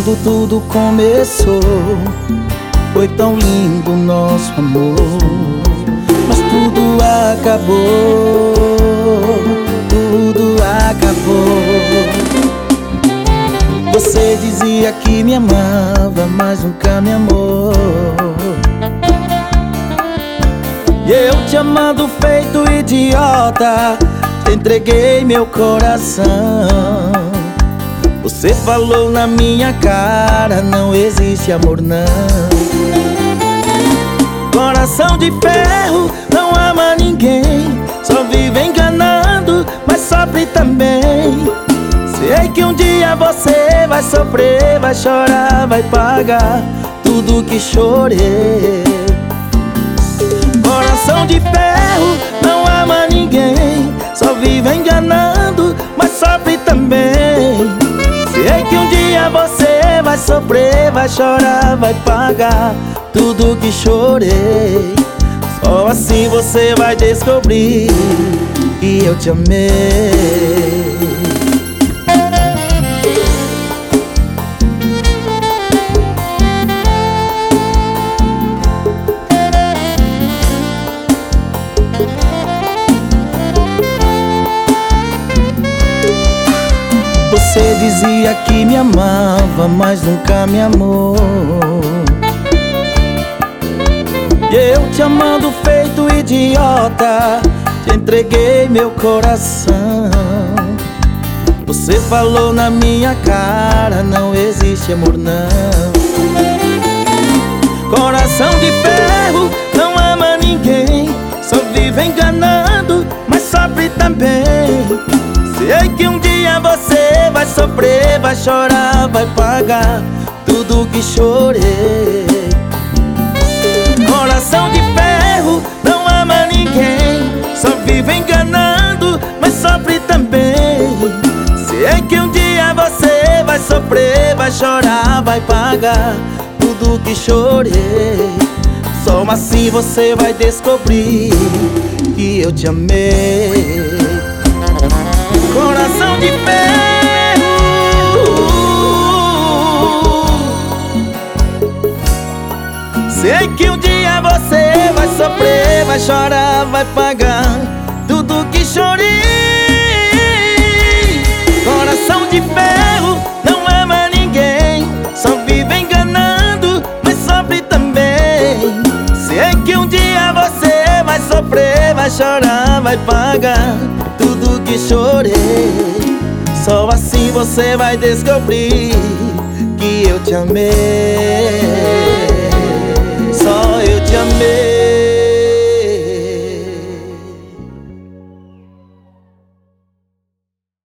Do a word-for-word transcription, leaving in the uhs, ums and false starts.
quando tudo começou, foi tão lindo o nosso amor. Mas tudo acabou, tudo acabou. Você dizia que me amava, mas nunca me amou. E eu te amando feito idiota, te entreguei meu coração. Você falou na minha cara, não existe amor não. Coração de ferro, não ama ninguém, só vive enganando, mas sofre também. Sei que um dia você vai sofrer, vai chorar, vai pagar tudo que chorei. Coração de ferro, não ama ninguém, só vive enganando, mas sofre também. Sei que um dia você vai sofrer, vai chorar, vai pagar tudo que chorei. Só assim você vai descobrir que eu te amei. Você dizia que me amava, mas nunca me amou. E eu te amando feito idiota, te entreguei meu coração. Você falou na minha cara, não existe amor não. Coração de ferro, não ama ninguém, só vive enganando, mas sofre também. Sei que um dia você vai sofrer, vai chorar, vai pagar tudo que chorei. Coração de ferro, não ama ninguém, só vive enganando, mas sofre também. Sei que um dia você vai sofrer, vai chorar, vai pagar tudo que chorei. Só assim você vai descobrir que eu te amei. Coração de ferro, sei que um dia você vai sofrer, vai chorar, vai pagar tudo que chorei. Coração de ferro, não ama ninguém, só vive enganando, mas sofre também. Sei que um dia você vai sofrer, vai chorar, vai pagar tudo que chorei. Só assim você vai descobrir que eu te amei.